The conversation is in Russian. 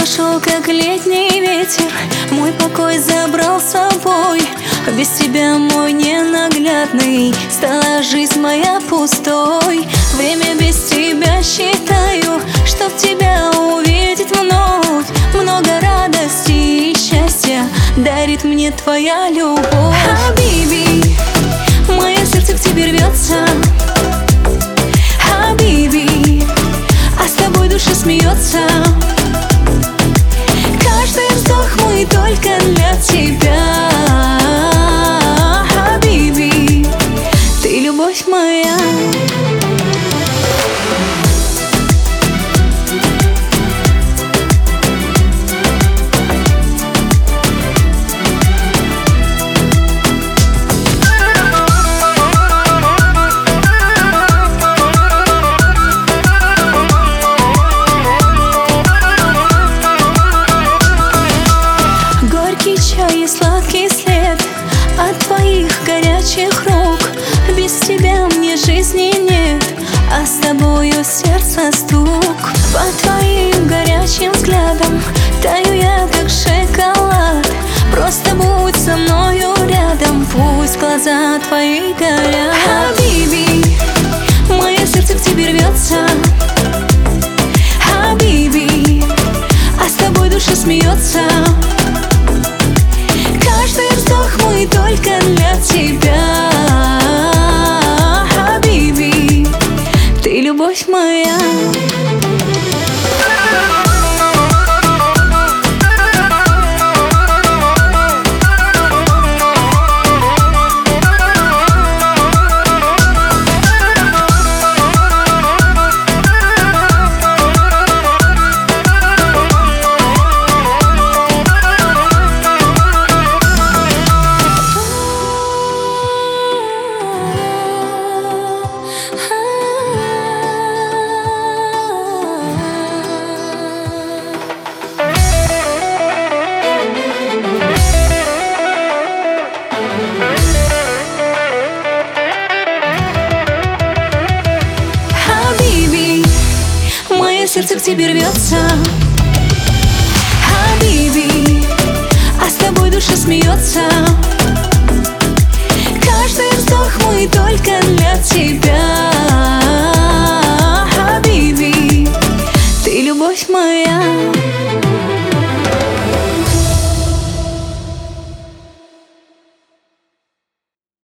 пошел, как летний ветер, мой покой забрал с собой. Без тебя, мой ненаглядный, стала жизнь моя пустой. Время без тебя считаю, чтоб тебя увидеть вновь. Много радости и счастья дарит мне твоя любовь. Хабиби, мое сердце к тебе рвется. Хабиби, а с тобой душа смеется. Каждый вздох мой только для тебя. Хабиби, ты любовь моя. Чай и сладкий след от твоих горячих рук. Без тебя мне жизни нет, а с тобою сердце стук. По твоим горячим взглядам таю я, как шоколад. Просто будь со мною рядом, пусть глаза твои горят. Хабиби, мое сердце к тебе рвется. Хабиби, а с тобой душа смеется. Каждый вздох мой только для тебя. Хабиби, ты любовь моя. Сердце к тебе рвется. Хабиби, а с тобой душа смеется.